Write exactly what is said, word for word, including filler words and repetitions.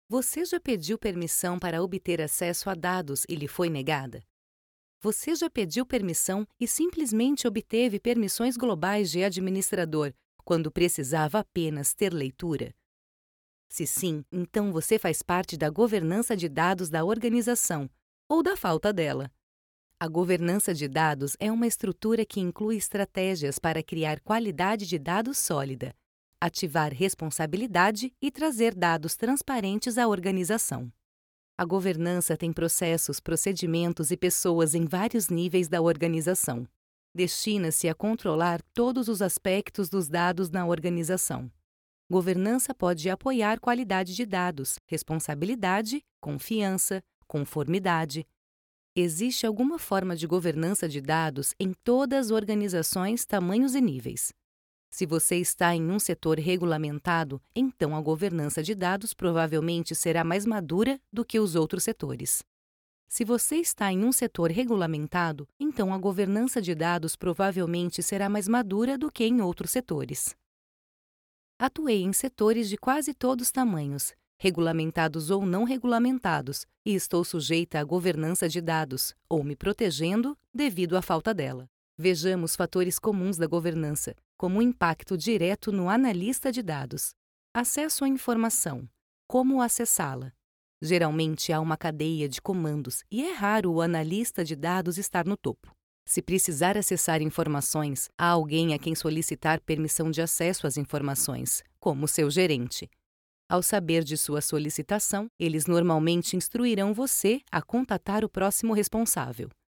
Você já pediu permissão para obter acesso a dados e lhe foi negada? Você já pediu permissão e simplesmente obteve permissões globais de administrador, quando precisava apenas ter leitura? Se sim, então você faz parte da governança de dados da organização, ou da falta dela. A governança de dados é uma estrutura que inclui estratégias para criar qualidade de dados sólida, ativar responsabilidade e trazer dados transparentes à organização. A governança tem processos, procedimentos e pessoas em vários níveis da organização. Destina-se a controlar todos os aspectos dos dados na organização. Governança pode apoiar qualidade de dados, responsabilidade, confiança, conformidade. Existe alguma forma de governança de dados em todas as organizações, tamanhos e níveis. Se você está em um setor regulamentado, então a governança de dados provavelmente será mais madura do que os outros setores. Se você está em um setor regulamentado, então a governança de dados provavelmente será mais madura do que em outros setores. Atuei em setores de quase todos os tamanhos, regulamentados ou não regulamentados, e estou sujeita à governança de dados, ou me protegendo devido à falta dela. Vejamos fatores comuns da governança, como o impacto direto no analista de dados. Acesso à informação. Como acessá-la? Geralmente há uma cadeia de comandos e é raro o analista de dados estar no topo. Se precisar acessar informações, há alguém a quem solicitar permissão de acesso às informações, como seu gerente. Ao saber de sua solicitação, eles normalmente instruirão você a contatar o próximo responsável.